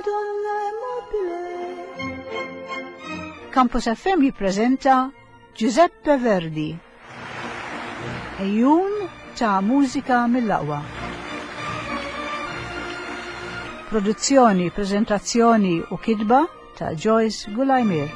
donna immobile. Campus FM jippreżenta Giuseppe Verdi. Ejjun ta' mużika mill-aqwa. Produzzjoni, prezentazzjoni u kitba ta' Joyce Gulajmir.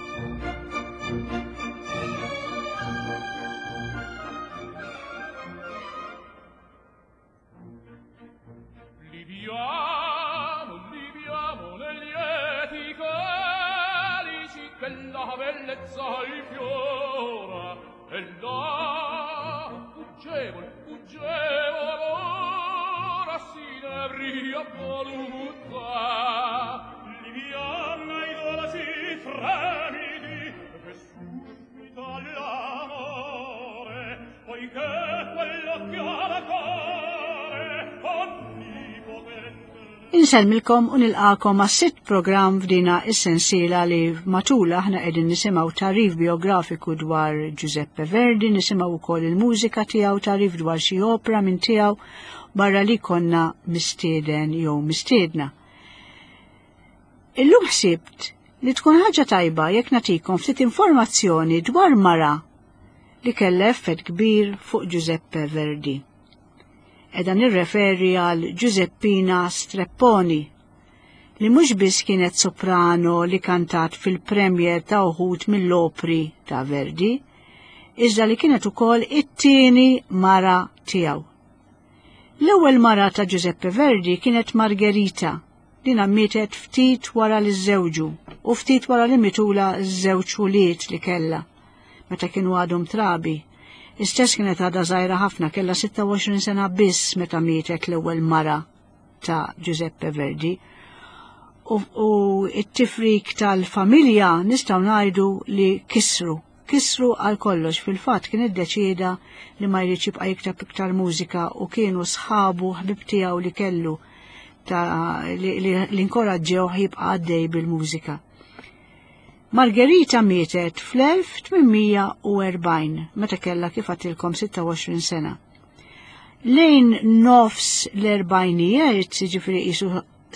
Inselmilkom u nilqakom għas-sitt programm f'dina essenzjela li matula aħna qegħdin nisimgħu tarif biografiku dwar Giuseppe Verdi, nisimgħu wkoll il-mużika tiegħu, tarif dwar xi opera minn tiegħu barra li konna mistieden jew mistiedna. Illum ħsibt li tkun ħaġa tajba jekk nagħtikom ftit informazzjoni dwar mara li kellha effett kbir fuq Giuseppe Verdi. Edha nirreferi għal Giuseppina Strepponi, li mhux biss kienet soprano li kantat fil-premjer ta' uħud mill-opri ta' Verdi, iżda li kienet ukoll it-tieni mara tiegħu. L-ewwel mara ta' Giuseppe Verdi kienet Margherita, li mietet ftit wara li żewġu u ftit wara li mitula ż-żewġ ulied li kellha meta kienu għadhom trabi. Istess kienet għadha żgħira ħafna, kellha 26 sena biss meta mietet l-ewwel mara ta' Giuseppe Verdi. U t-tifrik tal-familja nistgħu ngħidu li kisru għal kollox. Fil-fatt kien iddeċieda li ma jridx jibqa' jikteb iktar mużika u kienu sħabu ħbib tiegħu li kellu li inkoraġġew jibqa' għaddej bil-mużika. Margherita mietet fl-1840 meta kellha kif għatilkom 26 sena. Lejn nofs l-40ijiet, jiġifieri qisu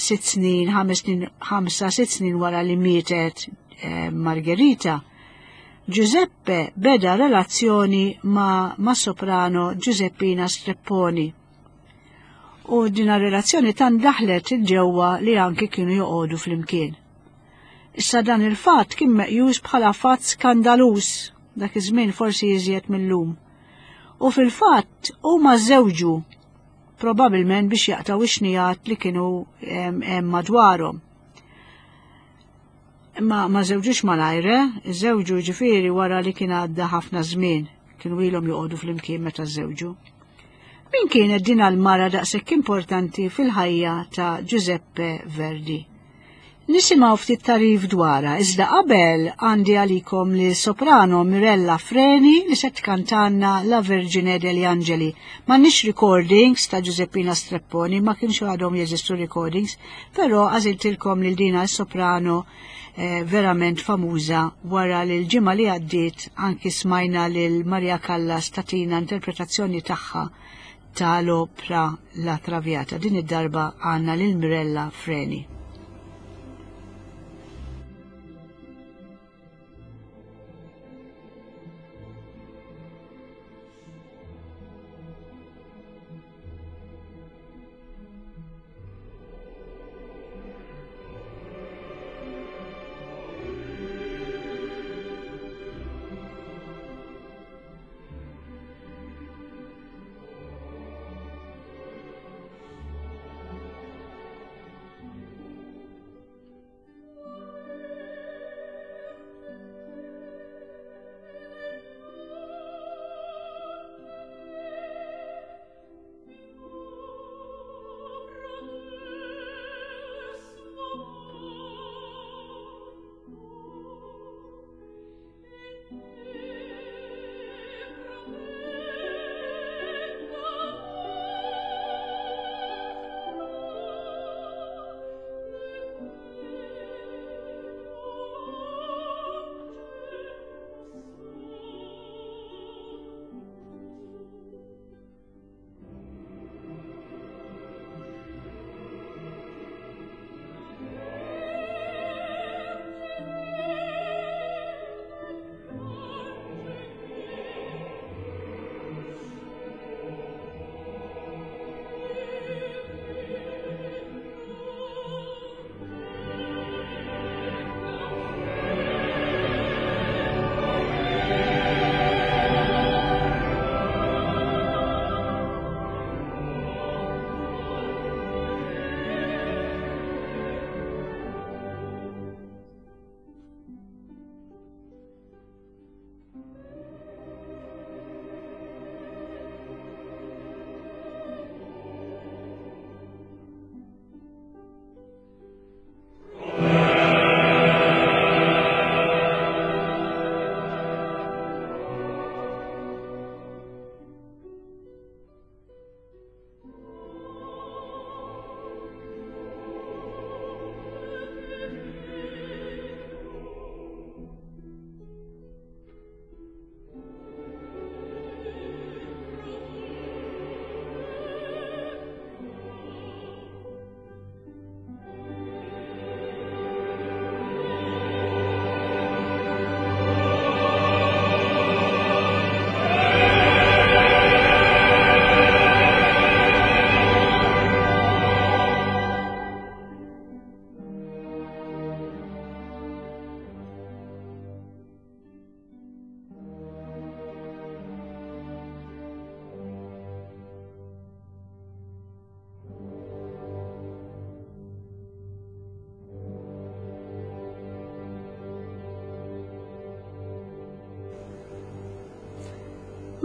5-6 snin wara li mietet Margherita, Giuseppe beda relazzjoni ma' soprano Giuseppina Strepponi. U din relazzjoni tant daħlet il-ġewwa li anke kienu joqogħdu flimkien. Issa dan il-fatt kien meqjus bħala fatt skandaluż dak iż-żmien forsi iżjed millum. U fil-fatt huma żewġu probabbilment biex jaqtaw ix-xnijat li kienu hemm madwarhom. Ma żewġux malajre, iż-żewġu ġifieri wara li kien għadda ħafna żmien, kienu ilhom joqogħdu flimkien meta żewġu. Min kienet din l-mara daqshekk importanti fil-ħajja ta' Giuseppe Verdi? Nisimgħu ftit tarif dwarha, iżda qabel għandi għalikom li soprano Mirella Freni li se tkantanna La Vergine degli Angeli. M'għandniex recordings ta' Giuseppina Strepponi, ma kienx għadhom jeżistu recordings, però għażiltilkom lil dina s-soprano verament famuża wara li l-ġimgħa li għaddiet anki smajna lil Maria Callas tatina interpretazzjoni tagħha tal-opra La Traviata. Din id-darba għandna lil Mirella Freni.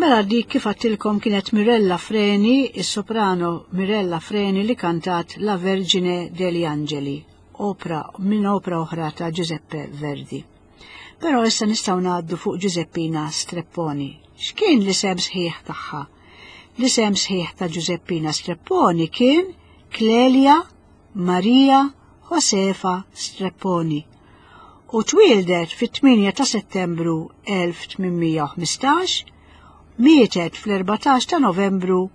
Mela dik kif għattilkom kienet Mirella Freni, is-soprano Mirella Freni li kantat La Vergine degli Angeli, opera oħra ta' Giuseppe Verdi. Però issa nistgħu ngħaddu fuq Giuseppina Strepponi. X'kien l-isem sħiħ tagħha? L-isem sħiħ ta' Giuseppina Strepponi kien Clelia Maria Josefa Strepponi u twildet fit-8 ta' Settembru 1815, mietet fl-14 ta' Novembru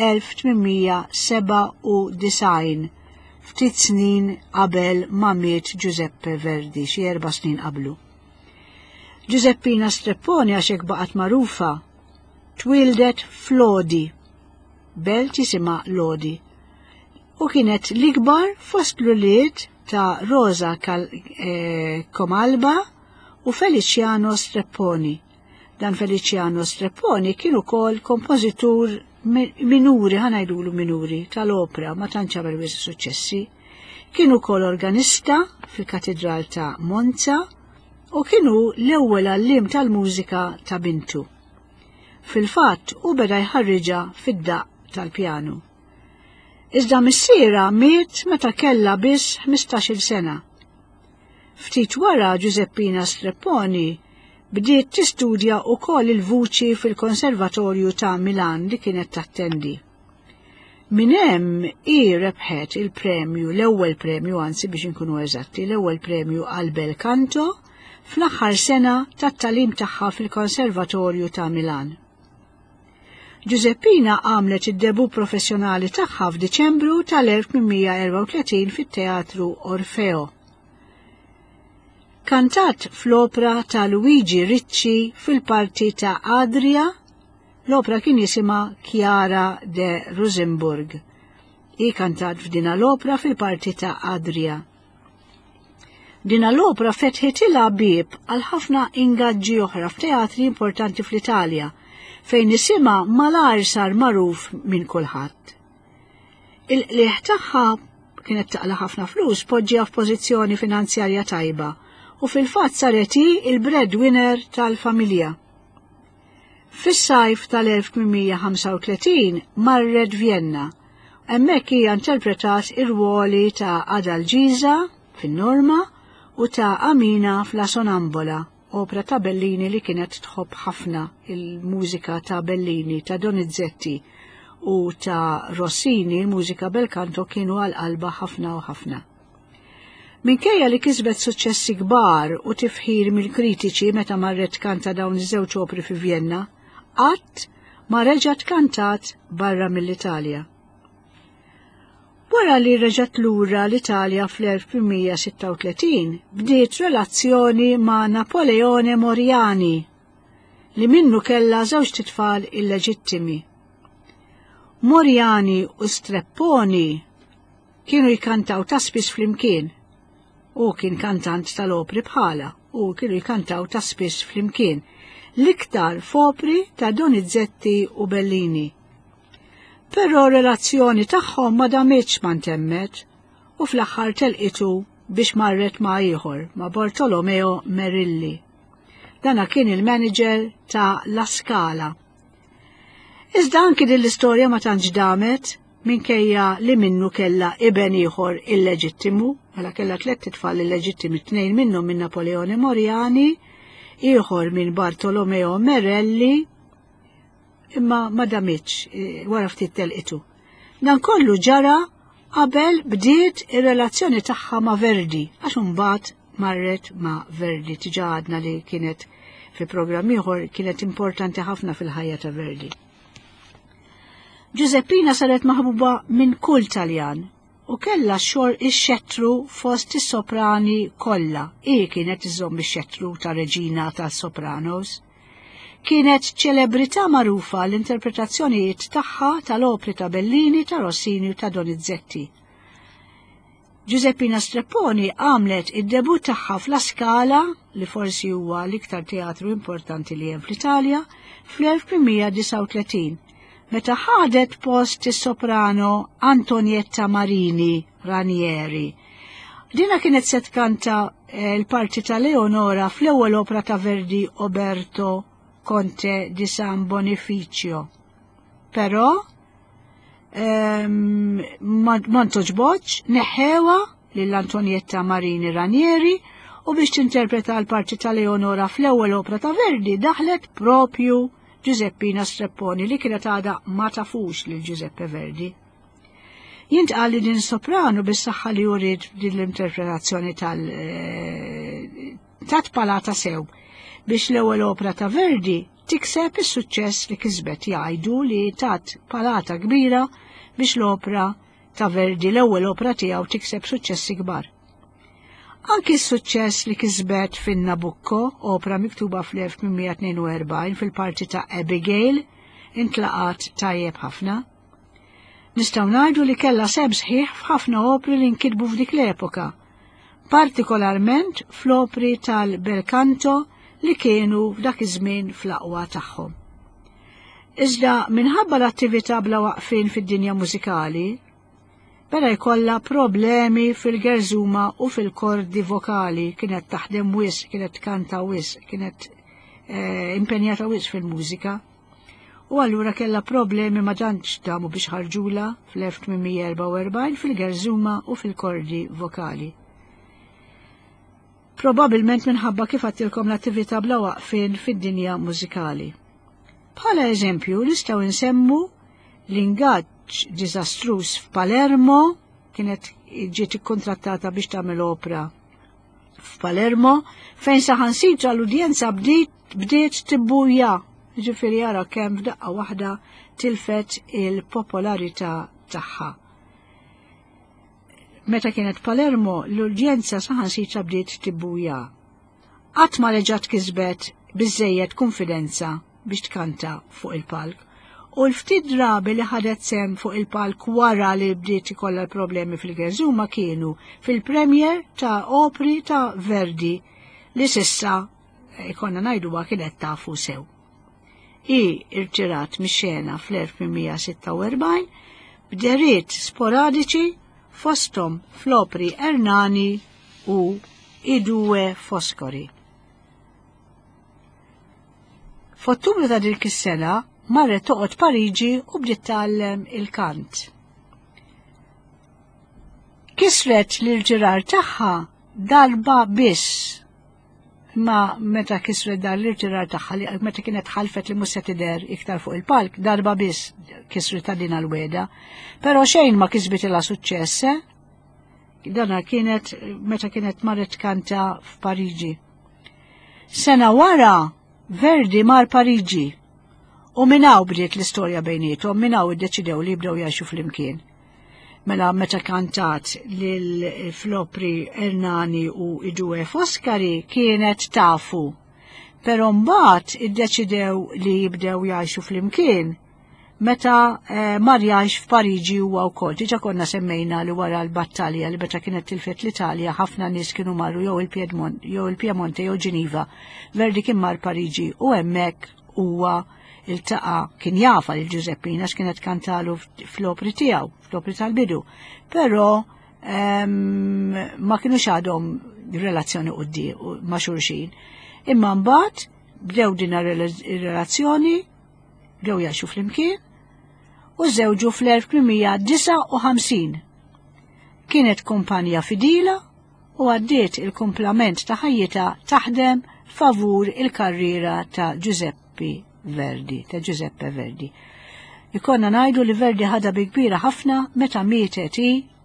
1897, ftit snin qabel ma miet Giuseppe Verdi, xi 4 snin qablu. Giuseppina Strepponi għaxek baqgħet magħrufa, twildet f'Lodi, belt jisimha Lodi, u kienet l-ikbar fost l-ulied ta' Rosa Comalba u Feliciano Strepponi. Dan Feliciano Strepponi kien ukoll kompożitur minuri, ħanajdulu minuri, tal-opera, ma tantx għamel wisq suċċessi. Kien ukoll organista fil-Katedral ta' Monza u kienu l-ewwel għallim tal-mużika ta' bintu. Fil-fatt u beda jħarriġa fid-daqq tal-pjanu. Iżda missiera miet meta kellha biss 15-il sena. Ftit wara Giuseppina Strepponi bdiet tistudja wkoll il-vuċi fil-Konservatorju ta' Milan li kienet tattendi. Min hemm hi rebħet il-premju, l-ewwel premju anzi biex inkunu eżatti, l-ewwel premju għal bel canto fl-aħħar sena tat-tagħlim tagħha fil-Konservatorju ta' Milan. Giuseppina għamlet id-debu professjonali tagħha f'Diċembru tal-1834 fit-Teatru Orfeo. Kantat fl-opera ta' Luigi Ricci fil-parti ta' Adria, l-opera kien jisimha Chiara de Rosenborg. I kantat f'dina l-opera fil-parti ta' Adria. Dina l-opera fetħitilha bieb għal ħafna ingaġġi oħra f'teatri importanti fl-Italja, fejn isimha malar sar magħruf minn kulħadd. Il-qlieħ tagħha kienet taqla ħafna flus poġġiha f'pożizzjoni finanzjarja tajba u fil-fatt saret hi il-breadwinner tal-familja. Fis-sajf tal-1835 marret Vienna, hemmhekk hija interpretat ir-ruoli ta' Adalgisa fin-Norma u ta' Amina f'La Sonambola, opera ta' Bellini li kienet tħobb ħafna il-mużika ta' Bellini, ta' Donizetti u ta' Rossini, il-mużika bel canto kienu għal-qalba ħafna u ħafna. Minkejja li kisbet suċċessi kbar u tifħir mill-kritiċi meta marret kanta dawn iż-żewġ opri fi Vienna, qatt ma reġgħet kantat barra mill-Italja. Wara li reġgħet lura l-Italja fl-1836 bdiet relazzjoni ma' Napoleone Moriani li minnu kellha żewġ titfal illeġittimi. Moriani u Strepponi kienu jkantaw ta' spiss flimkien, u kien kantant tal-opri bħala, u kienu jkantaw ta' spiss flimkien, l-iktar f'opri ta' Donizetti u Bellini. Però relazzjoni tagħhom ma damitx ma ntemmet u fl-aħħar telqitu biex marret ma' ieħor, ma' Bartolomeo Merilli. Dana kien il-manager ta' La Scala. Iżda anki din l-istorja ma tantx damet minkejja li minnu kella iben ieħor illeġittimu, mela kella 3 tfal illeġittimi, 2 minnhom minn Napoleone Moriani, ieħor minn Bartolomeo Merelli, imma ma damitx wara ftit telqitu. Dan kollu ġara qabel bdiet ir-relazzjoni tagħha ma' Verdi, għax imbagħad marret ma' Verdi, tiġa għadna li kienet fi programm ieħor kienet importanti ħafna fil-ħajja ta' Verdi. Giuseppina saret maħbuba minn kull Taljan u kella xor ix-xettru fost is-soprani kollha. Hi kienet iżomm ix-xettru ta' reġina tas-sopranos. Kienet ċelebrità magħrufa l-interpretazzjonijiet tagħha tal-opri ta' Bellini, ta' Rossini u ta' Donizetti. Giuseppina Strepponi għamlet id-debut tagħha f'La Scala, li forsi huwa l-iktar teatru importanti li hemm fl-Italja, fl-1839. Meta ħadet post is-soprano Antonietta Marini Ranieri. Dina kienet se tkanta l-parti ta' Leonora fl-ewwel opera ta' Verdi Oberto Conte di San Bonificio. Però ma toġboġ neħewa lill-Antonietta Marini Ranieri u biex tinterpreta l-parti ta' Leonora fl-ewwel opera ta' Verdi daħlet propju Giuseppina Strepponi li kienet għada ma tafux lil Giuseppe Verdi. Jintqal li din soprano bis-saħħa li urid din l-interpretazzjoni tat-palata sew biex l-ewwel opera ta' Verdi tikseb is-suċċess li kisbet jgħidu li tat palata kbira biex l-opera ta' Verdi l-ewwel opera tiegħu tikseb suċċessi kbar. Anki s-suċċess li kisbet fin Nabucco, opera miktuba fl-1842 fil-parti ta' Abigail, intlaqat tajjeb ħafna. Nistgħu ngħidu li kellha seb sħiħ f'ħafna opri li nkitbu f'dik l-epoka, partikolarment fl-opri tal-Belcanto li kienu f'dak iż-żmien fl-aqwa tagħhom. Iżda minħabba l-attività bla waqfin fid-dinja mużikali, beda jkollha problemi fil-gerżuma u fil-kordi vokali, kienet taħdem wisq, kienet tkanta wisq, kienet impenjata wisq fil-mużika, u allura kellha problemi ma tantx damu biex ħarġula fl-1844 fil-gerżuma u fil-kordi vokali. Probabilment minħabba kif għattilkom l-attività bla waqfin fid-dinja mużikali. Bħala eżempju nistgħu nsemmu l-ingaġġ diżastruż f'Palermo, kienet ġiet ikkontrattata biex tagħmel opera f'Palermo, fejn saħansitra l-udjenza bdiet tibbuja, ġifieri jara kemm f'daqqa waħda tilfet il-popolarità tagħha. Meta kienet Palermo, l-udjenza saħansitra bdiet tibbuja. Qatt ma reġgħet kisbet biżżejjed konfidenza biex tkanta fuq il-palk, u l-ftit drabi li ħadet sem fuq il-palk wara li bdiet ikollha problemi fil-gerżuma kienu fil-premier ta' opri ta' Verdi li sissa ikonna ngħiduha kienet tafu sew. Irtirat mix-xena fl-1846 b'deriet sporadiċi fosthom fl-opri Ernani u I Due Foscori. F'Ottubru ta' dik is-sena marret toqgħod Pariġi u bdiet tgħallem il-kant. Kisret l-irġirar tagħha darba biss, ma meta kisret dar l-irġirar tagħha li meta kienet ħalfet li mhux se tidher iktar fuq il-palk, darba biss kisret ta' din l-weda, però xejn ma kisbitilha suċċess. Dana kienet meta kienet marret kanta f'Pariġi. Sena wara Verdi mar Pariġi u minnaw bdiet l-istorja bejnietom, minnaw iddeċidew li jibdew jgħixu fl-imkien. Mela meta kantat fl-opri Ernani u I Due Foscari kienet tafu, però mbagħad iddeċidew li jibdew jgħixu fl-imkien meta mar jgħix f'Pariġi huwa wkoll. Diġà konna semmejna li wara l-battalja li meta kienet tilfet l-Italja ħafna nies kienu marru jew il-Piemonte jew Ġiniva. Verdi kien mar Pariġi u hemmhekk huwa iltaqa' kien jafa lil Giuseppina x'kienet kantalu fl-opri tiegħu, fl-opri tal-bidu. Però ma kienux għadhom relazzjoni ma' xulxin. Imma mbagħad bdew din ir-relazzjoni, bdew jgħixu fl-imkien u żewġu fl-1859. Kienet kumpanija fidila u għaddiet il-komplament ta' ħajjita taħdem favur il-karriera ta' Giuseppe Verdi. Ikonna ngħidu li Verdi ħadha bi kbira ħafna meta mietet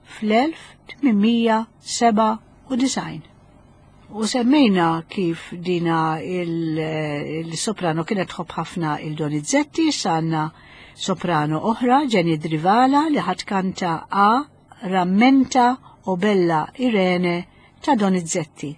fl-1897. U semmejna kif dina il-soprano kienet tħobb ħafna il-Donizetti, sanna soprano oħra, Jenny Drivala, li ħadd kanta Rammenta o Bella Irene ta' Donizetti.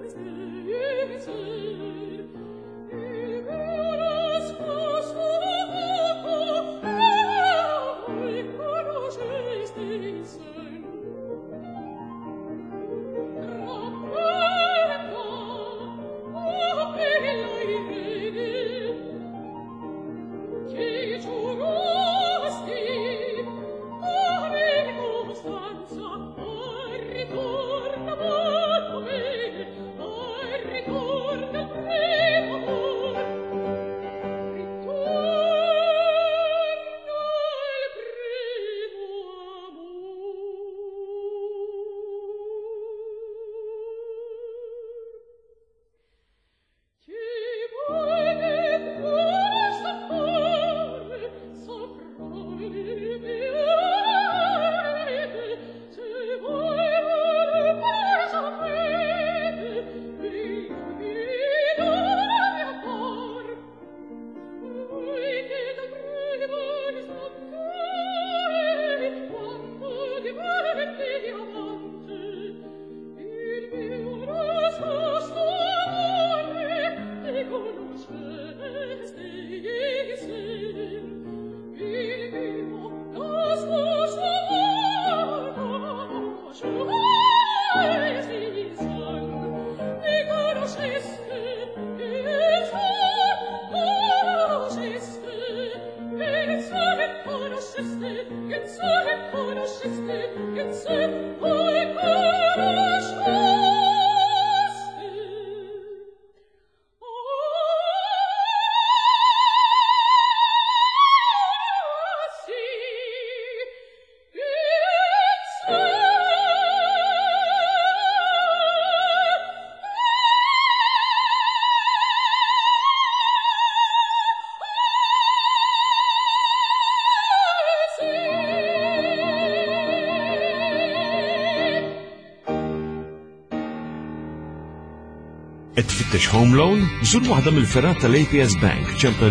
Tfittex Home Loan? Żur waħda mill-ferrat tal-APS Bank, ċempel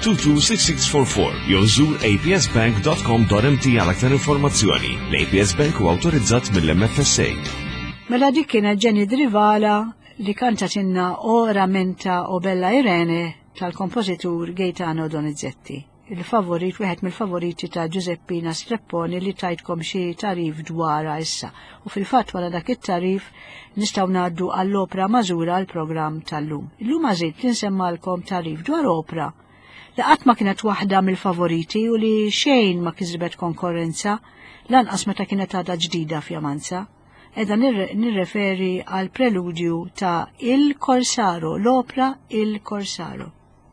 21226644 jew żur apsbank.com.mt għal aktar informazzjoni. L-APS Bank huwa awtorizzat mill-MFSA. Mela dik kienet Ġenny Drivala li kantatinna Ora Menta u Bella Irene tal-kompożitur Gaetano Donizetti. Il-favorit, wieħed mill-favoriti ta' Giuseppina Strepponi li tajtkom xi tarif dwarha issa. U fil-fatt wara dak it-tarif nistgħu ngħaddu għall-opra mażura għall-programm tal-lum. Illum għażilt li nsemmalkom tarif dwar opra li qatt ma kienet waħda mill-favoriti u li xejn ma kisbet konkurrenza lanqas meta kienet għadha ġdida f'Jamanza. Edha nirreferi għal preludju ta' Il Corsaro, l-opra Il Corsaro.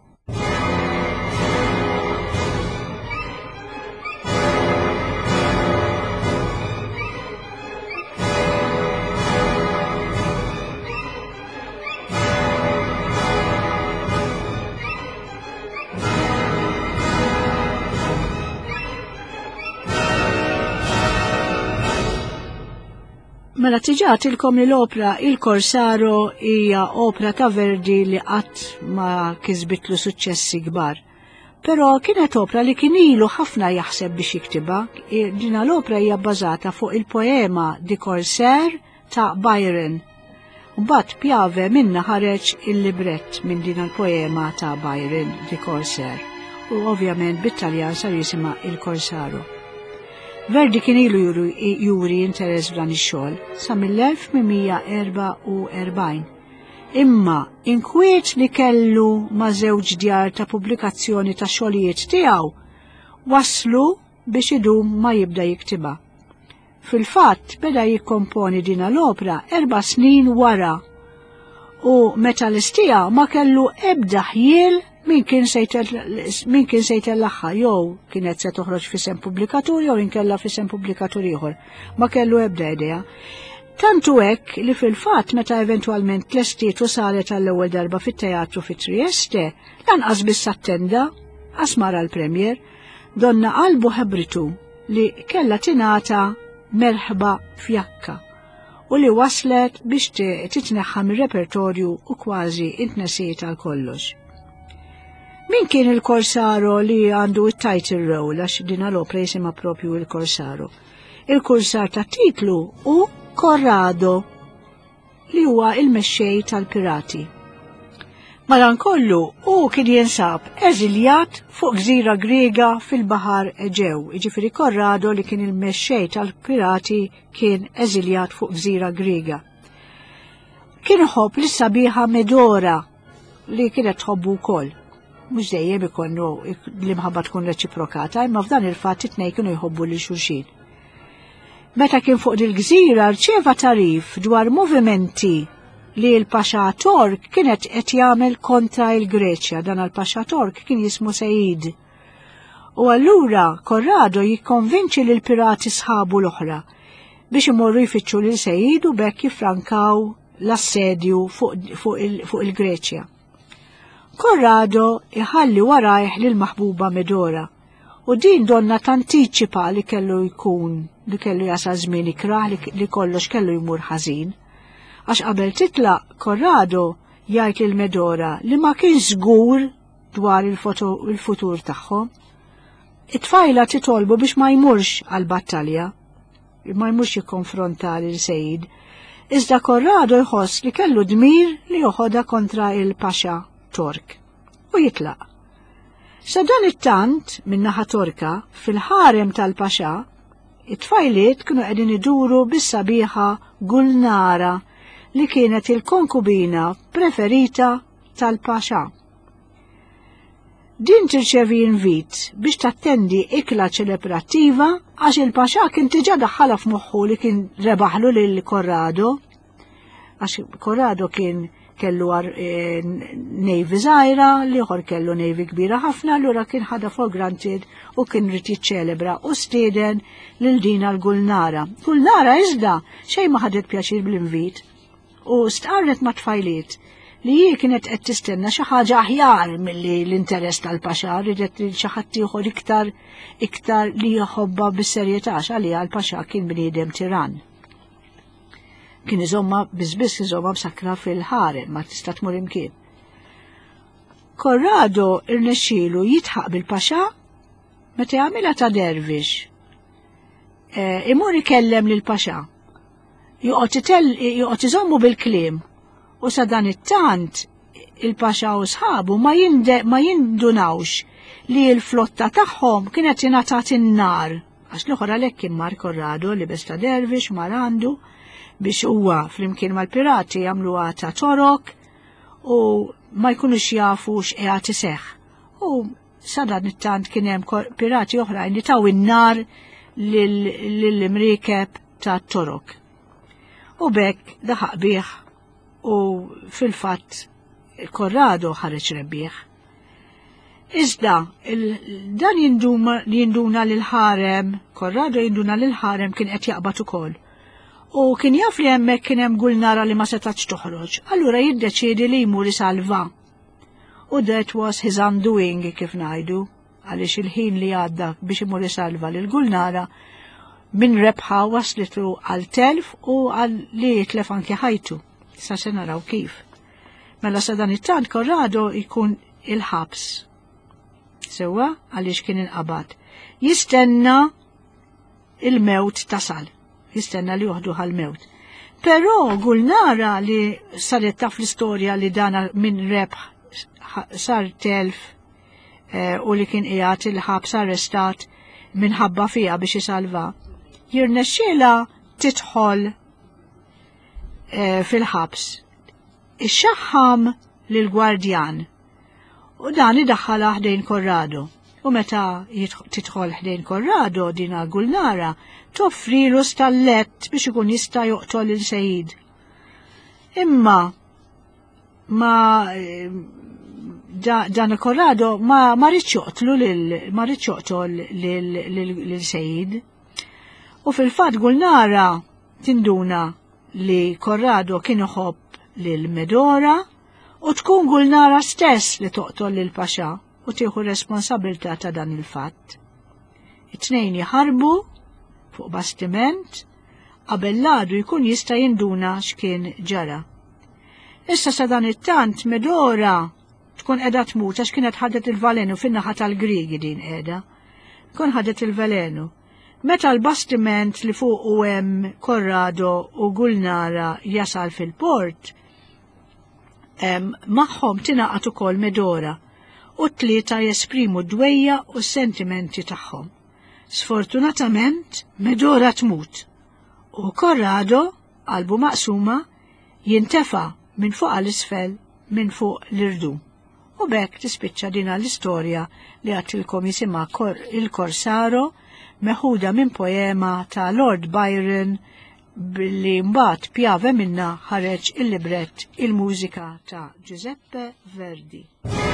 Mela tiġatilkom li l-opra Il Corsaro hija opra ta' Verdi li qatt ma kisbitlu suċċessi kbar. Però kienet opra li kien ilu ħafna jaħseb biex jiktibha. Dina l-opra hija bbażata fuq il-poema Di Corsair ta' Byron. Mbagħad Piave minna ħareġ il-librett minn din il-poema ta' Byron Di Corsair. U ovvjament bit-Taljan sar jisimha Il Corsaro. Verdi kien ilu juri interess f'dan ix-xogħol sa mill-1844. Imma inkwiet li kellu ma' żewġ djar ta' pubblikazzjoni ta' xogħlijiet tiegħu waslu biex idum ma jibda jiktibha. Fil-fatt beda jikkomponi dina l-opra 4 snin wara u meta l-istija ma kellu ebda ħjiel min kien sejtellaħħa jew kienet se toħroġ f'isem pubblikatur jew inkella f'isem pubblikatur ieħor. Ma kellu ebda idea. Tantu hekk li fil-fatt meta eventwalment tlestiet u saret għall-ewwel darba fit-teatru fi Trieste, lanqas biss attenda asmara l-premier Donna Albu Hebritu li kellha tingħata merħba f'jakka u li waslet biex titneħħa mir-repertorju u kważi intnesiet għal kollox. Min kien Il Corsaro li għandu il-title role għax dina l-opra jisimha propju Il Corsaro? Il Corsar ta' titlu u Corrado. li huwa il-mexxej tal-pirati. Madankollu hu kien jinsab eżiljat fuq gżira Griega fil-Baħar Eġew, jiġifieri Korrado li kien il-mexxej tal-pirati kien eżiljat fuq gżira Griega. Kien iħobb lis-sabiħa Medora li kienet tħobbu wkoll. Mhux dejjem ikollu l-imħabba tkun reċiprokata, imma f'dan il-fatt it-tnejn kienu jħobbu lil xulxin. Meta kien fuq il-gżira rċeva tarif dwar movimenti li l-Paxa Tork kienet qed jagħmel kontra l-Greċja, dan il-Paxa Tork kien jismu Sejid. U allura Korrado jikkonvinċi lil pirati sħabu l-oħra biex imorru jfittxu lil Sejid u bekk jiffrankaw l-assedju fuq il-Greċja. Korrado iħalli warajh lil maħbuba Medora u din donna tantiċipa li kellu jasal żmien ikrah li kollox kellu jmur ħażin. Għax qabel titlaq Korrado jgħid lil Medora li ma kien żgur dwar il-futur tagħhom. It-tfajla titolbu biex ma jmurx għall-battalja, ma jmurx jikkonfronta lil Sejid. Iżda Korrado jħoss li kellu dmir li joħodha kontra il-Paxa Tork u jitlaq. Sa dan it-tant min-naħa Torka fil-ħarem tal-Paxa, it-tfajliet kienu qegħdin iduru bis-sabiħa Gulnara li kienet il-konkubina preferita tal-Paxa. Din tirċevi invit biex tattendi ikla ċelebrattiva għax il-Paxa kien diġà daħħala f'moħħu li kien rebaħlu lil Korrado, għax Korrado kien kellu nejvi żgħira, l-ieħor kellu nejvi kbira ħafna, allura kien ħada for granted u kien rid jiċċelebra u stieden lil dina l-Gulnara. Gulnara iżda xejn ma ħadet pjaċir bl-invit u stqarret ma' tfajliet li hi kienet qed tistenna xi ħaġa aħjar milli l-interess tal-Paxa, ridet li xi ħadd ieħor iktar li jħobba bis-serjetà għalija l-Paxa kien bniedem tiran. Kien iżomma biss iżomma msakra fil-ħarem ma tista' tmur imkien. Korrado irnexxielu jitħaq bil-Paxa meta jagħmilha ta' dervix. Imur ikellem lill-Paxa. Joqgħod iżommu bil-kliem u sa dan it-tant il-Paxa u sħabu ma jindunawx li l-flotta tagħhom kienet ingħatat in-nar għax l-oħra għalhekk kien mar Korrado li besta dervix mar għandu biex huwa flimkien mal-pirati jagħmluha ta' torok u ma jkunux jafu x'qiegħed iseħħ. U sa dan it-tant kien hemm pirati oħrajn li taw in-nar lill-imriekeb ta' torok. U bekk daħaq bih u fil-fatt Korrado ħareġ rebbieħ. Iżda dan jinduna lil-ħarem, Korrado jinduna lil-ħarem kien qed jaqbad ukoll. U kien jaf li hemmhekk kien hemm Gulnara li ma setax toħroġ, allura jiddeċiedi li jmur isalva. U that was his undoing kif ngħidu, għaliex il-ħin li għadda biex imur isalva lil Gulnara min rebħa waslitu għal telf u għal li jitlef anke ħajtu. Sa se naraw kif. Mela sa dan it-tant Korrado jkun il-ħabs. Sewwa għaliex kien inqabad. Jistenna il-mewt tasal. Jistenna li joħdu għal-mewt. Però Gulnara li saret taf l-istorja li dana minn rebħ sar telf u li kien qiegħed il-ħabs arrestat minħabba fiha biex isalva. Jirnexxiela tidħol fil-ħabs. Ixxaħħam lill-gwardjan u dan idaħħala ħdejn Korrado. U meta tidħol ħdejn Korrado dina Gulnara toffrilu stallett biex ikun jista' joqtol il-Sejid. Imma dan Korrado ma rridx joqtol lil-Sejid. U fil-fatt Gulnara tinduna li Korrado kien iħobb lil Medora u tkun Gulnara stess li toqtol lil Paxa u tieħu responsabilità ta' dan il-fatt. It-tnejn jaħarbu fuq bastiment qabel l-għadu jkun jista' jinduna x'kien ġara. Issa sa dan it-tant Medora tkun qiegħda tmut għax kienet ħadet il-velenu fin-naħa tal-Griegi din qiegħda. Tkun ħadet il-velenu. Meta l-bastiment li fuq u hemm Corrado u Gulnara jasal fil-port, magħhom tingħaqad ukoll Medora u t-tlieta jesprimu d-dwejja u s-sentimenti tagħhom. Sfortunatament Medora tmut u Corrado, qalbu maqsuma, jintefa' minn fuq għal-isfel minn fuq l-irdum. U bekk tispiċċa dina l-istorja li għattilkom jisimha il-Korsaro, meħuda minn poema ta' Lord Byron billi mbagħad pjave minna ħareġ il-librett il-mużika ta' Giuseppe Verdi.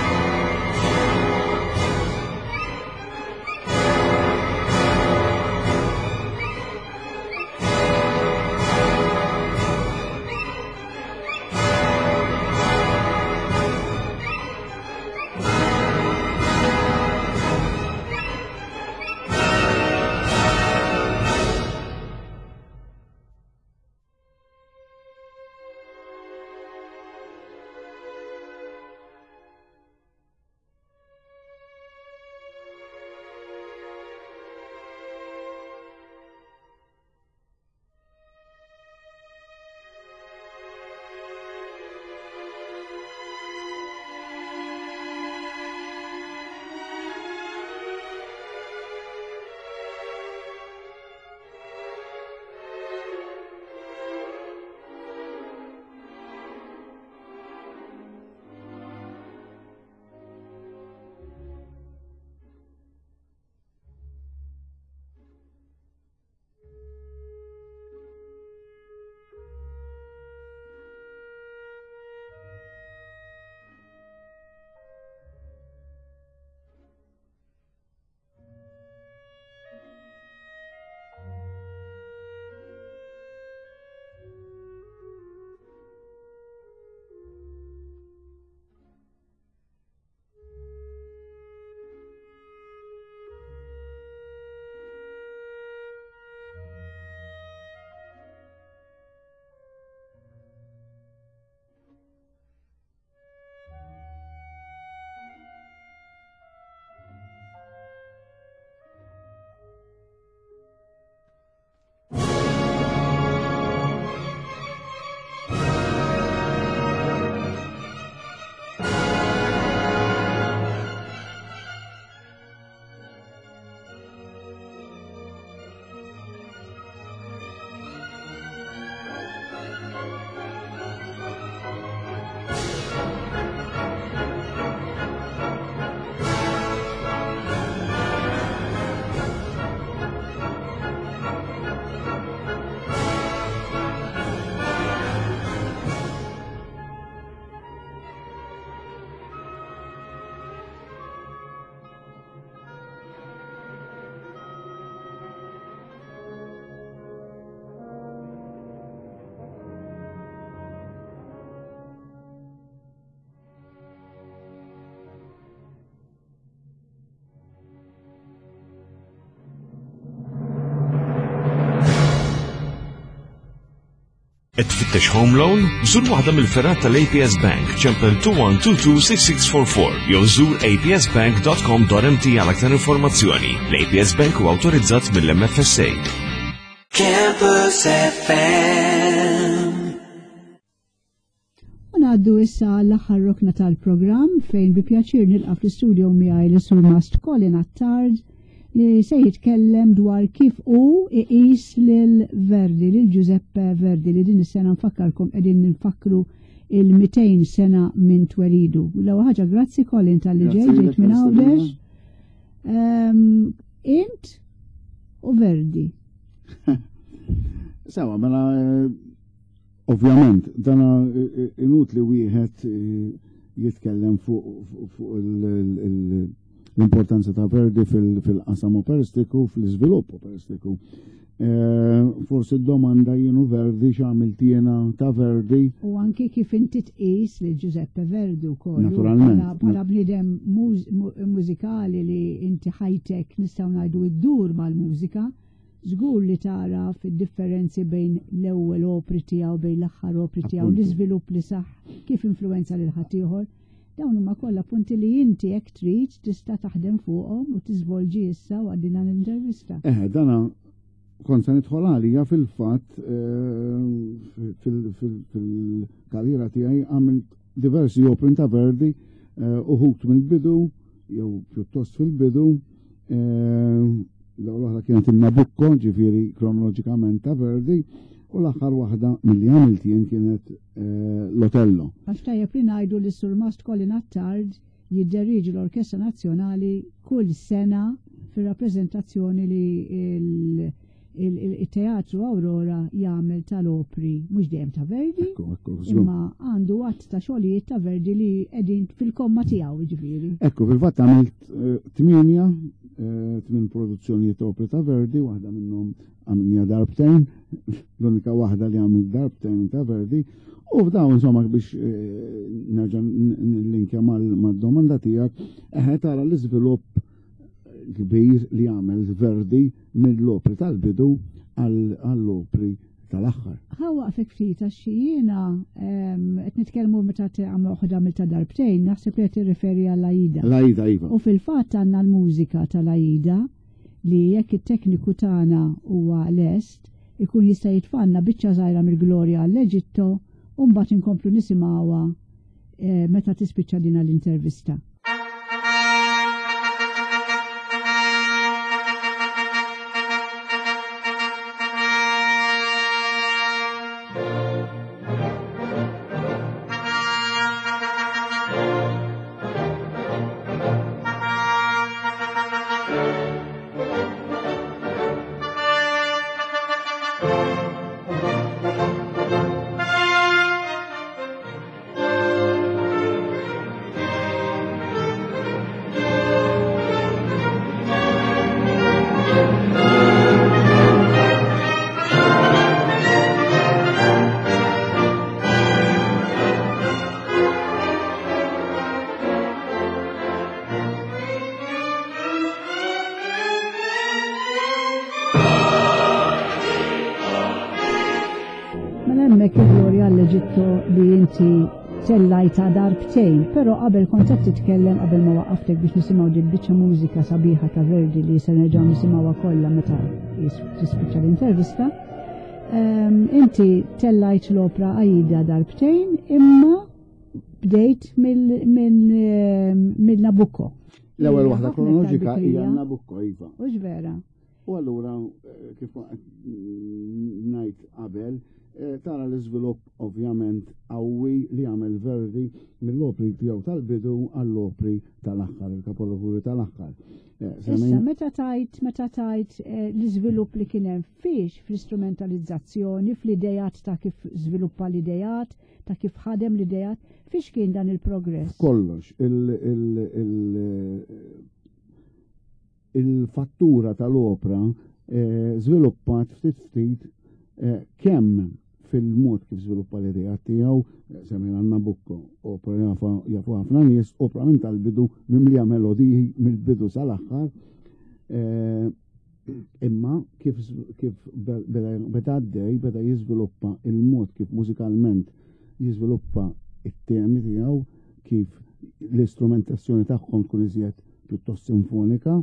Tfittex home loan? Żur waħda mill-ferat tal-APS Bank, ċempel 21226644 jew żur apsbank.com.mt għal aktar informazzjoni. L-APS Bank huwa awtorizzat mill-MFSA. Campus FM. Għaddu issa l-aħħar rokna tal-programm fejn bi pjaċir nilqa' fl-istudio miegħi l-Sur Mast Colin Attard li se jitkellem dwar kif u iqis lil Verdi, lil Giuseppe Verdi, li din is-sena nfakkarkom qegħdin nfakru il-200 sena minn twelidu. L-ewwel ħaġa grazzi Colin tal-li ġejt minn Għawdex. Int u Verdi. Sawa, mela ovvjament dana inut li wieħed jitkellem fuq l-importanza ta' Verdi fil-qasam operistiku, fil-iżvilupp operistiku. Forsi d-domanda jienu Verdi x'għamilt jiena ta' Verdi. U anki kif inti tqis li Giuseppe Verdi wkoll. Naturalment. Bħala bniedem mużikali li inti ħajtek nistgħu ngħidu iddur mal-mużika, żgur li tara fid-differenzi bejn l-ewwel opri tiegħu bejn l-aħħar opri tiegħu, l-iżvilupp li saħ kif influenza lil ħadd ieħor. Dawn huma kollha punti li inti jekk trid tista' taħdem fuqhom u tiżvolġi issa waqt din l-intervista. Dana konsa nidħol għalija fil-fatt fil-karriera tiegħi għamilt diversi opri ta' Verdi uħut mill-bidu jew pjuttost fil-bidu l-għala kienet il-Nabucco ġifieri kronoloġikament ta' Verdi u l-aħħar waħda milli għamilt jien kienet l-Otello. Għax tajjeb li ngħidu li Sur Mast Colin Attard jidderiġi l-Orkestra Nazzjonali kull sena fir-rappreżentazzjoni li il-Teatru Aurora jagħmel tal-opri mhux dejjem ta' Verdi, imma għandu għatt ta' xogħlijiet ta' Verdi li qegħdin fil-komma tiegħu jiġifieri. Ekku, fil-fatt għamilt 8 produzzjonijiet opri ta' Verdi, waħda minnhom għamilnija darbtejn, l-unika waħda li għamil darbtejn ta' Verdi, u f'daw insomma biex nerġa' nlinkja mad-domanda tiegħek, tara l-iżvilupp kbir li għamel Verdi mill-opri tal-bidu għall-opri tal-aħħar. Ħawaqfek ftit għax jiena qed nitkellmu meta għamlu waħda mill-ta' darbtejn, naħseb li qed tirreferi għall-Aida. L-Aida iva. U fil-fatt għandna l-mużika tal-Aida li jekk it-tekniku tagħna huwa lest ikun jista' jitfanna biċċa żgħira mill-Glorja għall-Eġitto u mbagħad inkomplu nisimgħuha meta tispiċċa din l-intervista. Il-Glorja għall-Eġitto li inti tellajta darbtejn, pero qabel kont qed titkellem qabel ma waqaftek biex nisimgħu din biċċa mużika sabiħa ta' Verdi li se nerġgħu nisimgħuha kollha meta tispiċċa l-intervista. Inti tellajt l-opra Aida darbtejn imma bdejt mill-Nabucco. L-ewwel waħda kronoloġika hija Nabucco iva. Mhux vera. U allura kif ngħid qabel tara l-iżvilupp ovvjament qawwi li għamel Verdi mill-opri tiegħu tal-bidu għall-opri tal-aħħar, il-kapolavuri tal-aħħar. Issa meta tajt l-iżvilupp li kien hemm fiex fl-istrumentalizzazzjoni, fl-idejat ta' kif żviluppa l-idejat, ta' kif ħadem l-idejat, fiex kien dan il-progress? Kollox, il-fattura tal-opra żviluppat ftit kemm fil-mod kif żviluppa l-idea tiegħu semmejna Nabucco, opra jafu ħafna nies, opra minn tal-bidu mimlija melodiji mill-bidu sal-aħħar. Imma kif beda għaddej, beda jiżviluppa il-mod kif mużikalment jiżviluppa it-temi tiegħu, kif l-istrumentazzjoni tagħhom tkun iżjed pjuttost sinfonika,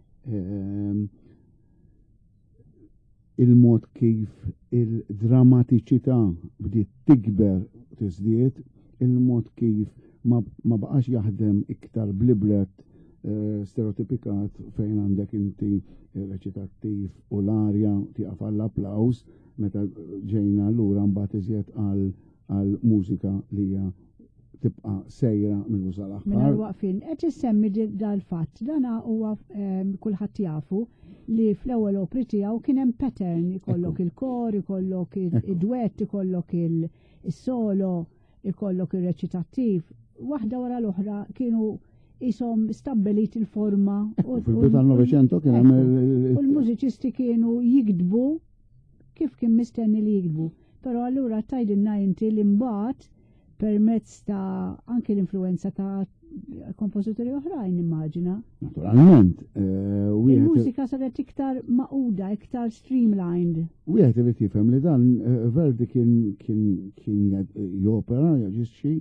il-mod kif il-drammatiċità bdiet tikber u tiżdied, il-mod kif ma baqax jaħdem iktar bliblet stereotipikat fejn għandek inti reċitattiv u l-arja tieqaf għall-applaws meta ġejna lura mbagħad iżjed għal mużika li hija tibqa' sejra minn sal-aħħar. Minn waqfin qed issemmi dal-fatt dan huwa kulħadd jafu li fl-ewwel opri tiegħu kien hemm pattern, ikollok il-kor, ikollok id-duett, ikollok il-solo, ikollok ir-reċitattiv. Waħda wara l-oħra kienu ishom stabbilit il-forma u fil-900 kien hemm u l-mużiċisti kienu jikdbu kif kien mistenni li jikdbu. Però allura tajdilna inti li mbagħad permezz ta' anke l-influenza ta' kompożitori oħrajn immaġina. Naturalment. Il-mużika saret iktar maquda, iktar streamlined. Wieħed irid jifhem li dan Verdi kien jopera, jaġixxi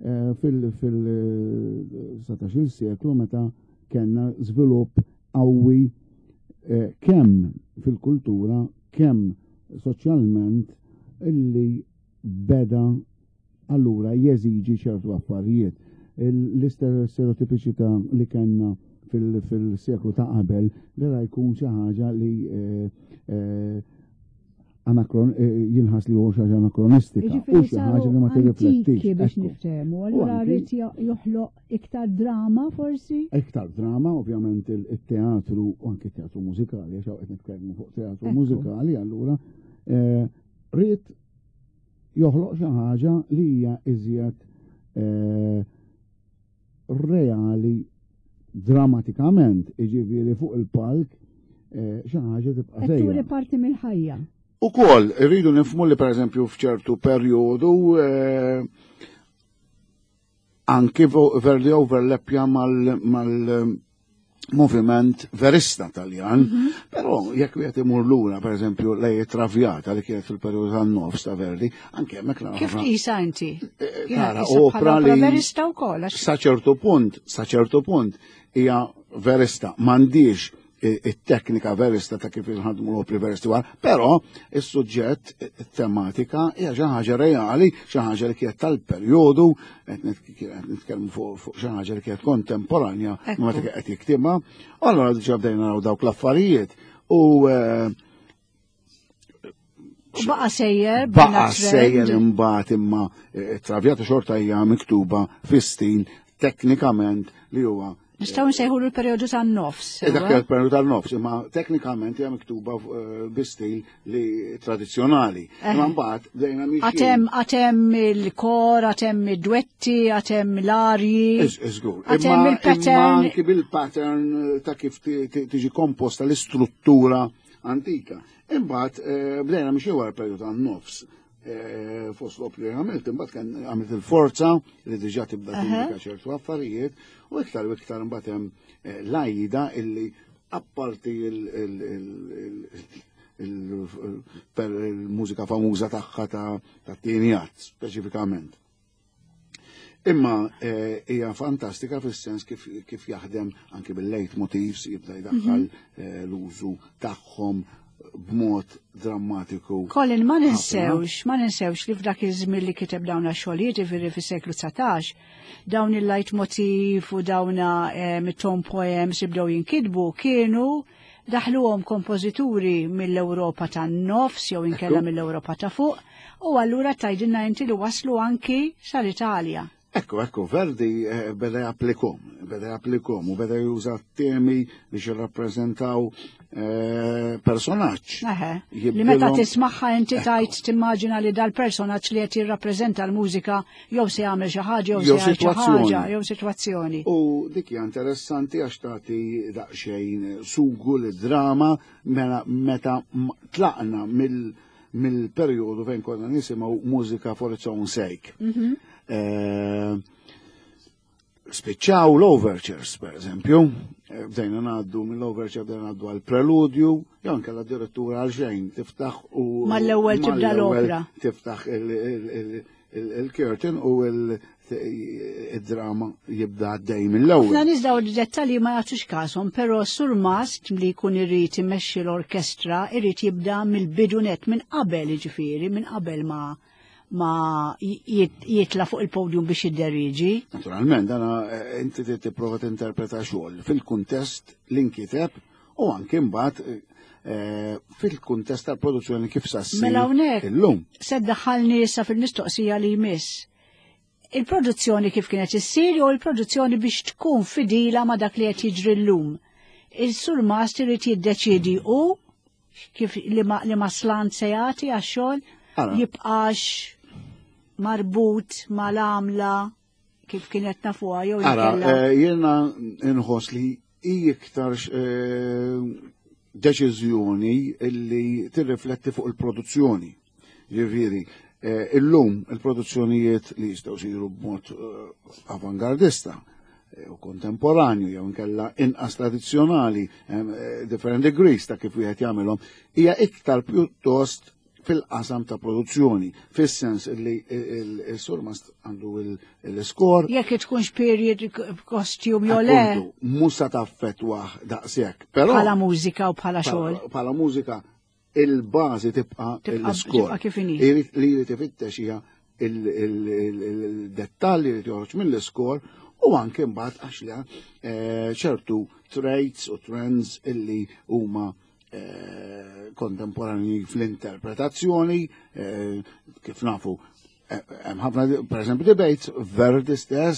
fil-17 seklu meta kellna żvilupp qawwi kemm fil-kultura kemm soċjalment illi beda allura jeżiġi ċertu affarijiet. L-istereotipiċità li kellna fil-seklu ta' qabel vera jkun xi ħaġa li jinħas li huwa xi ħaġa anakronistika u xi ħaġa li ma tirriflettix. Biex niftehmu, allura rrid joħloq iktar drama forsi? Iktar drama, ovvjament il-teatru u anke teatru mużikali, għax qed nitkellmu fuq teatru mużikali, allura rrid joħloq xi ħaġa li hija iżjed reali drammatikament, iġifieri fuq il-palk xi ħaġa tibqa' sejra. Turi parti mill-ħajja. Ukoll irridu nifhmu li pereżempju f'ċertu perjodu anki Verdi overlappja mal-moviment verista Taljan, però jekk wieħed imur lura pereżempju lej Traviata li kienet fil-perjodu tan-nofs ta' Verdi, anke hemmhekk nara. Kif qisha inti? Nara opra li verista wkoll. sa ċertu punt hija verista m'għandix it-teknika verista ta' kif inħadmu l-opri veristi wara, però is-suġġett tematika hija xi ħaġa reali, xi ħaġa li kienet tal-perjodu, qed nitkellmu fuq xi ħaġa li kienet kontemporanja meta qed jiktibha. Allura diġà bdejna naraw dawk l-affarijiet u baqa' sejjer imbagħad imma Traviata xorta hija miktuba fi-stil teknikament li huwa nistgħu nsejħu l-perjodu tan-nofs. Dak il-perjodu tan-nofs, imma teknikament hija miktuba bi-stil li tradizzjonali. Imma mbagħad bdejna mixjin. Għatem il-kor, għatem id-duetti, għatem l-arji. Iżgur. Imma anki bil-pattern ta' kif tiġi komposta l-istruttura antika. Imbagħad bdejna mixjin wara l-perjodu tan-nofs. Fost l-opri għamilt, imbagħad kien għamilt il-forza li diġà tibda tindika ċertu affarijiet u iktar imbagħad hemm l-Ajda illi apparti il-mużika famuża tagħha ta' tienijat speċifikament. Imma hija fantastika fis-sens kif jaħdem anke bil-leitmotivs jibda jdaħħal l-użu tagħhom b'mod drammatiku. Colin, ma ninsewx li f'dak iż-żmien li kiteb dawn xogħlijiet ifieri fis-seklu 19, dawn il-leitmotiv u dawn mit-tom poems ibdew jinkitbu kienu daħluhom kompożituri mill-Ewropa tan-nofs jew inkella mill-Ewropa ta' fuq u allura tgħidilna inti li waslu anki sal-Italja. Ekku, Verdi beda japplikom u beda juża temi biex jirrappreżentaw personaġġ. Li meta tismaħħa inti tajt timmaġina li dal-personaġġ li qed jirrappreżenta l-mużika jew se jagħmel xi ħaġa jew se jgħid xi ħaġa jew sitwazzjoni. U dik hija interessanti għax tagħti daqsxejn sugu lid-drama meta tlaqna mill-perjodu fejn konna nisimgħu mużika for its own sake. Spiċċaw l-overtures, per eżempju, bdejna ngħaddu mill-overture bdejna ngħaddu għal preludju, jew anke addirittura għal xejn tiftaħ u mal-ewwel tibda l-opra. Tiftaħ il-curtain u id-drama jibda għaddej mill-ewwel. Ħna niżdaw id-dettalji ma jagħtux każhom, però Sur Mast li jkun irid imexxi l-orkestra irid jibda mill-bidunet minn qabel jiġifieri, minn qabel ma jitla fuq il-podium biex jidderriġi. Naturalment, inti tipprova tinterpreta xogħol fil-kuntest l-inkiteb u anke mbagħad fil-kuntest tal-produzzjoni kif sassi. Mela hawnhekk se ddaħħalni issa fil-mistoqsija li jmiss. Il-produzzjoni kif kienet issir jew il-produzzjoni biex tkun fidila ma' dak li qed jiġri llum. Il-Sur Mast irid jiddeċiedi u kif li ma slant se jagħti għax-xogħol jibqax marbut mal-għamla kif kienet nafuha jew jiena inħoss li iktar deċiżjoni li tirrifletti fuq il-produzzjoni. Jiġifieri illum il-produzzjonijiet li jistgħu jsiru b'mod avangardista u kontemporanju jew inkella inqas tradizzjonali, different degrees ta' kif wieħed jagħmilhom, hija iktar pjuttost fil-qasam ta' produzzjoni, fis-sens li il-Sur Mast għandu l-iskor. Jekk tkunx period kostjum jew le. Mhux se taffettwah daqshekk. Bħala mużika u bħala xogħol. Bħala mużika il-bażi tibqa' l-iskor. tibqa' kif inhi. Li jrid ifittex hija il-dettalji li joħroġ mill-iskor u anke mbagħad għax li ċertu traits u trends illi huma kontemporani fl-interpretazzjoni, kif nafu hemm ħafna pereżempju debates Verdi stess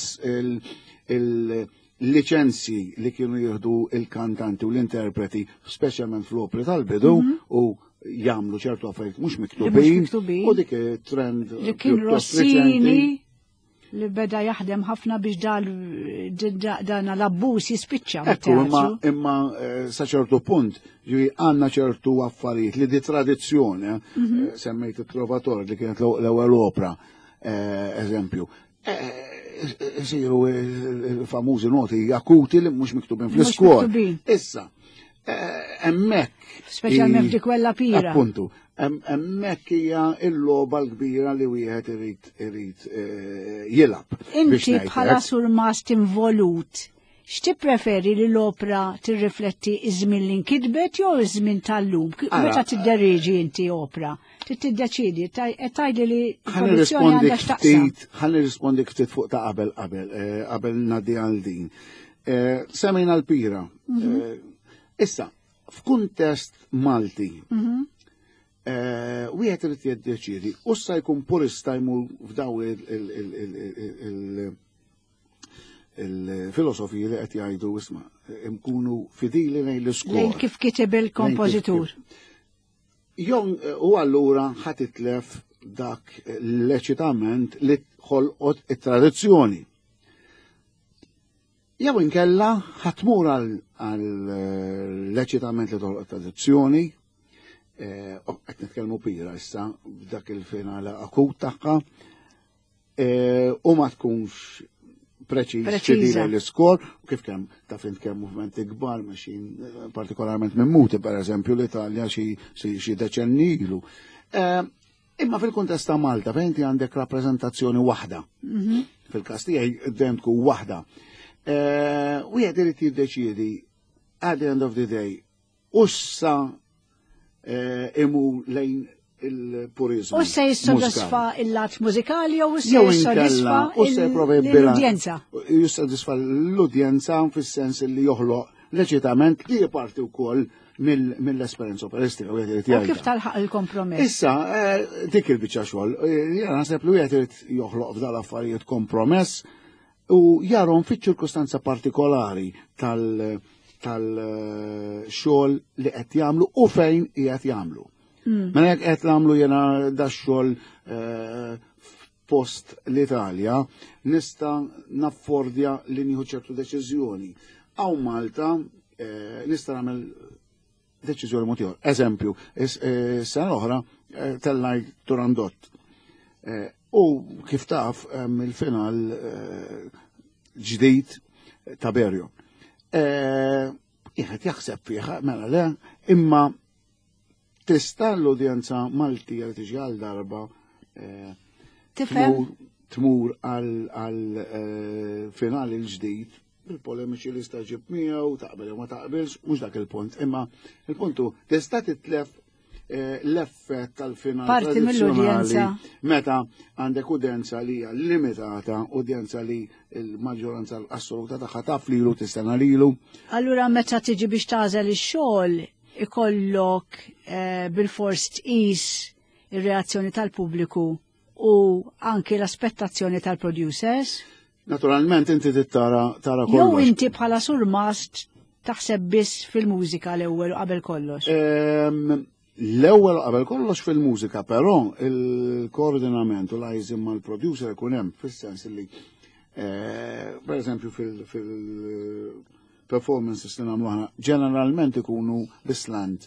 il-liċenzji li kienu jieħdu il-kantanti u l-interpreti speċjalment fl-opri tal-bidu u jagħmlu ċertu affarijiet mhux miktubin u dik trend li kien Rossini li beda jaħdem ħafna biex dan l-abbuż jispiċċa. Ekku, imma sa ċertu punt għandna ċertu affarijiet li di tradizzjoni, semmejt it-Trovator li kienet l-ewwel opra, eżempju. Isiru il-famużi noti akuti li mhux miktubin fl-iskor. Issa, hemmhekk. Speċjalment dik quella pira. Appuntu, hemmhekk hija l-logħba l-kbira li wieħed irid jilab. Inti bħala surmast involut, x'tippreferi li l-opra tirrifletti iż-żmien li nkitbet jew iż-żmien tal-lum? Meta tiddereġi inti opra? Tiddeċidi, tgħidli li l-produzzjoni għandha x'taqsam. Ħanirrispondi ftit fuq ta' qabel ngħaddi għal din. Semmejna l-pira. Issa, f'kuntest Malti, wieħed irid jiddeċiedi u sa jkun purista jmur f'daw il-filosofiji li qed jgħidu isma' nkunu fidili lejn l-iskor. Lejn kif kiteb il-kompożitur. U allura ħatitlef dak l-eċitament li ħolqot it-tradizzjoni. Jew inkella ħatmur għall-eċitament li toħloq tradizzjoni, qed nitkellmu pira issa b'dak il-finale akut tagħha, u ma tkunx preċiża l-iskor, u kif kemm taf int kemm movimenti kbar mexin partikolarment minn Muti, pereżempju l-Italja xi deċenni ilu. Imma fil-kuntest ta' Malta fejn inti għandek rappreżentazzjoni waħda. Fil-każ tiegħi dejjem tkun waħda. Wieħed irid jiddeċiedi at the end of the day ussa imur lejn il-purizmu. U se jissodisfa il-lat mużikali jew se jissodisfa l-udjenza? Jissodisfa l-udjenza fis-sens li joħloq leġitament li parti wkoll mill-esperjenza operistika u kif talħaq il-kompromess? Issa, dik il-biċċa xogħol, jiena naħseb li wieħed irid joħloq f'dal affarijiet kompromess u jarhom fiċ-ċirkustanza partikolari tal-xogħol li qed jagħmlu u fejn qiegħed jagħmlu. Mela jekk qed nagħmlu jiena dax-xogħol post l-Italja, nista' naffordja li nieħu ċertu deċiżjoni. Aw Malta nista' nagħmel deċiżjoni mod ieħor. Eżempju, sena oħra tellaj Turandot. U kif taf il-final ġdid ta' Berjo. Jieħed jaħseb fih, mela le, imma tista' l-udjenza Maltija li tiġi għal darba tmur għal finali l-ġdid il-polemiċi li staġib miegħu taqbel ma taqbilx mhux dak il-punt, imma il-puntu tista' titlef l-effett tal-finali parti mill-udjenza meta għandek udjenza li hija limitata, udjenza li l-maġġoranza assoluta tagħha taf lilu tistenna lilu. Allura meta tiġi biex tażel ix-xogħol ikollok bil-fors tqis ir-reazzjoni tal-pubbliku u anke l-aspettazzjoni tal-producers? Naturalment inti tara kollox. Jew inti bħala surmast taħseb biss fil-mużika l-ewwel qabel kollox. L-ewwel qabel kollox fil-mużika, però il-koordinament u l-għajżim mal-producer ikun hemm fis-sens li pereżempju fil-performances li nagħmlu aħna ġeneralment ikunu bislant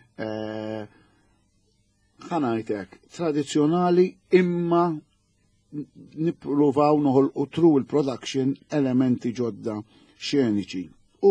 ħanajtek tradizzjonali imma nippruvaw noħolqu tru il-production elementi ġodda xeniċi. U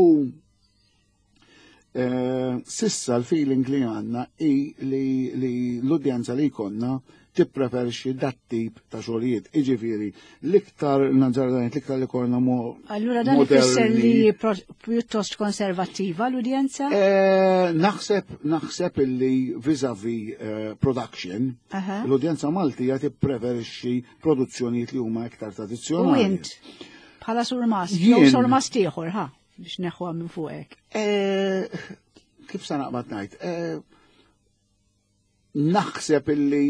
sissa l-feeling li għanna li l-udjenza li jkollna tippreferixxi dat tip ta' xogħlijiet. Iġifieri l-iktar nazzardajt l-iktar li korna Allura dan ifisser li pjuttost konservattiva l-udjenza? Naħseb illi vis-à-vis production, l-udjenza Maltija tippreferixxi produzzjonijiet li huma iktar U tradizzjonali. int, bħala surmas, jew surmas tieħor, biex neħuha minn fuqek. Kif sa naqbad ngħid? Naħseb illi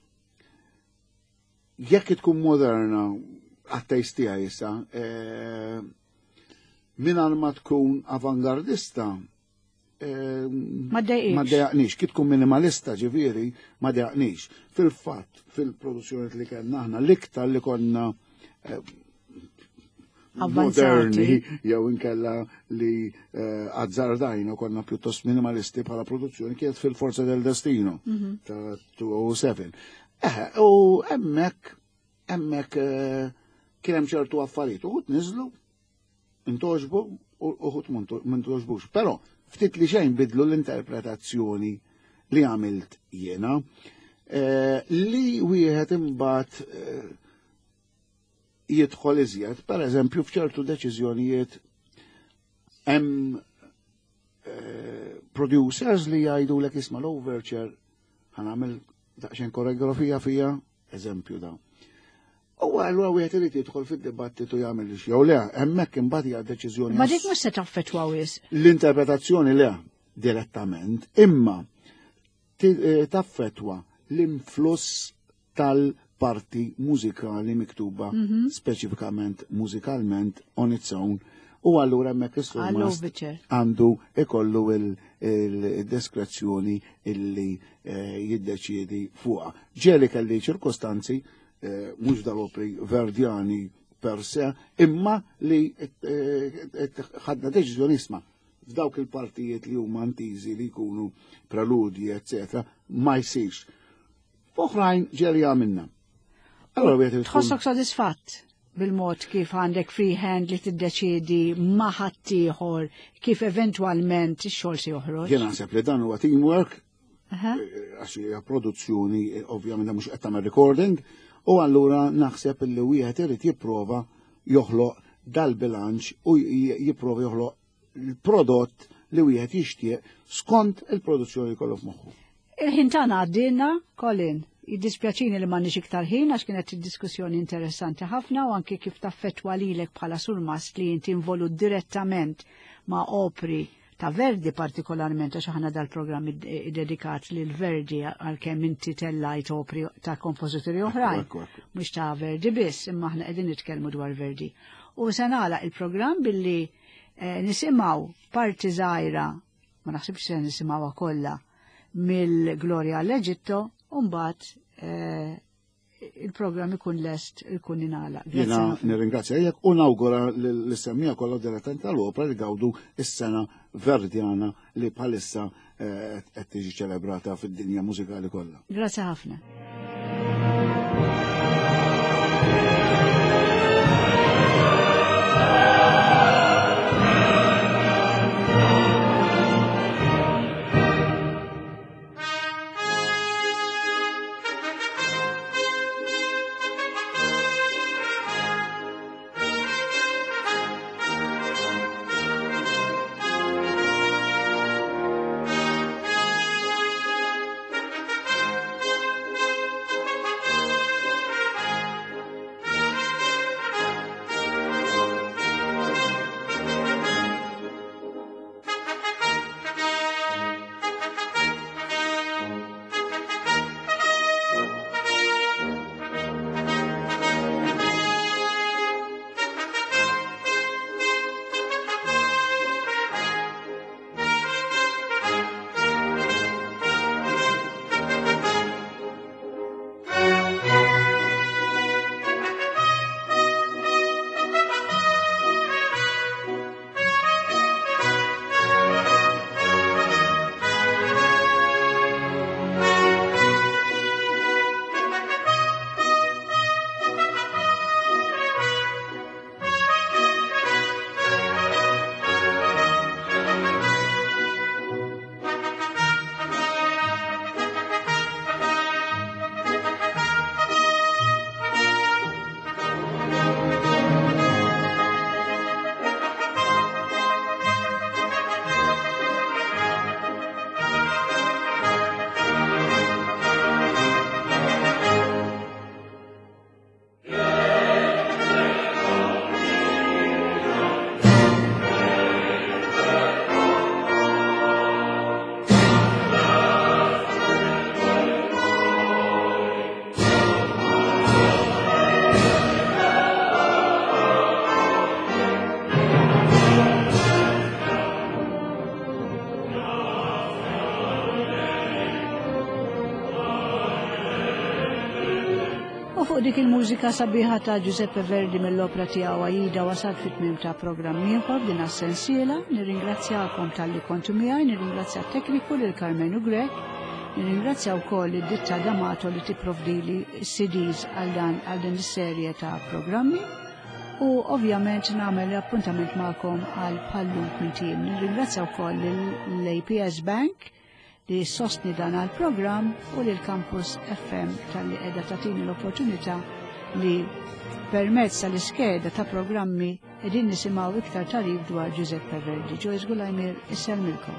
jekk tkun moderna għat-tejst tiegħi issa, mingħajr ma tkun avangardista, Ma dejaqniex, kif tkun minimalista ġifieri ma dejaqniex. Fil-fatt, fil-produzzjoni li kellna aħna l-iktar li konna moderni jew inkella li azzardajna konna pjuttost minimalisti bħala produzzjoni kienet fil-Forza del Destino ta' 207. U hemmhekk kien hemm ċertu affarijiet uħud niżlu intoġbu u uħud m'intoġbux. Però ftit li xejn bidlu l-interpretazzjoni li għamilt jiena li wieħed imbagħad jidħol iżjed, pereżempju f'ċertu deċiżjonijiet hemm producers li jgħidulek isma' l-overture ħanagħmel daqsxejn koreografija fija, eżempju da. U allura wieħed irid jidħol fid-dibattitu jagħmel jew le, hemmhekk imbagħad hija deċiżjoni. Ma dik mhux se taffettwa wis. L-interpretazzjoni le direttament, imma taffettwa l-influss tal-parti mużikali miktuba speċifikament mużikalment on its own. U allura hemmhekk is-surmas għandu ikollu il-diskrezzjoni illi jiddeċiedi fuqha. Ġieli kelli ċirkostanzi mhux dal-opri verdjani per se, imma li ħadna deċiżjoni isma' f'dawk il-partijiet li huma antiżi li jkunu preludji, eccetera, ma jsirx. F'oħrajn ġeli għamilna. Tħossok sodisfatt bil-mod kif għandek freehand li tiddeċiedi ma' ħaddieħor kif eventwalment ix-xogħol se joħroġ? Jien naħseb li dan huwa teamwork, għax hija produzzjoni, ovvjament mhux qed tagħmel recording, u allura naħseb li wieħed irid jipprova joħloq dal-bilanċ u jipprova joħloq il-prodott li wieħed jixtieq skont il-produzzjoni kollu f'moħħu. Il-ħin tagħna għaddilna, Colin, jiddispjaċini li m'għandniex iktar ħin għax kienet id-diskussjoni interessanti ħafna u anke kif taffettwa lilek bħala surmas li inti involut direttament ma' opri ta' Verdi partikolarment għax aħna dal-programm dedikat lil Verdi għalkemm inti tellajt opri ta' kompożitori oħrajn, mhux ta' Verdi biss, imma aħna qegħdin nitkellmu dwar Verdi. U se nagħlaq il-programm billi nisimgħu parti żgħira, ma naħsibx se nisimgħuha kollha, mill-Gloria all-Eġitto u mbagħad il-programm ikun lest ikun ingħalaq. Jiena nirringrazzjak u nawgura l-semmija kollha direttament tal-opera li gawdu is-sena Verdjana li bħalissa qed tiġi ċelebrata fid-dinja mużikali kollha. Grazzi ħafna. dik il-mużika sabiħa ta' Giuseppe Verdi mill-opra tiegħu Aida wasal fit-tmiem ta' programm ieħor din as-sensiela. Nirringrazzjakom tal-li kontu miegħi, nirringrazzja t-tekniku lil Carmen Ugrek, nirringrazzja wkoll id-ditta D'Amato li tipprovdili CDs għal din is-serje ta' programmi u ovvjament nagħmel appuntament magħkom għal Pallun Quintin. Nirringrazzja wkoll l-APS Bank li sostni dan għal-programm u li l-Campus FM tal-li edha tatini l-opportunità li permezz tal-iskeda ta' programmi edin nisimaw iktar tarif dwar Giuseppe Verdi. Joyce Gulajmir, isselmilkom.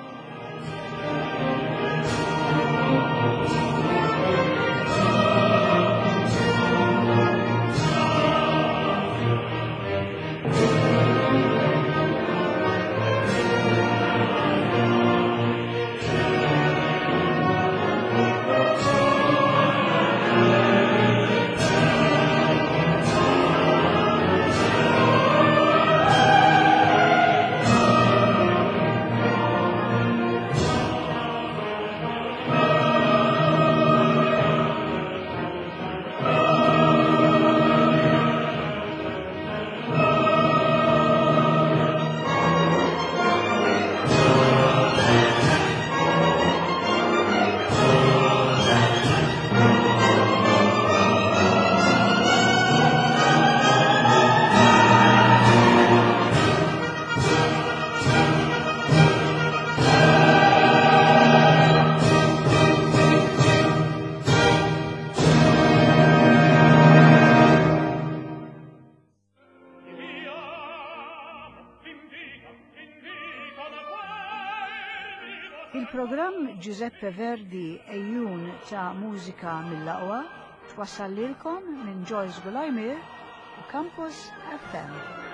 Il-programm Giuseppe Verdi ejjun ta' mużika mill-laqwa twassal lilkom minn Joyce Gulajmir u Campus FM.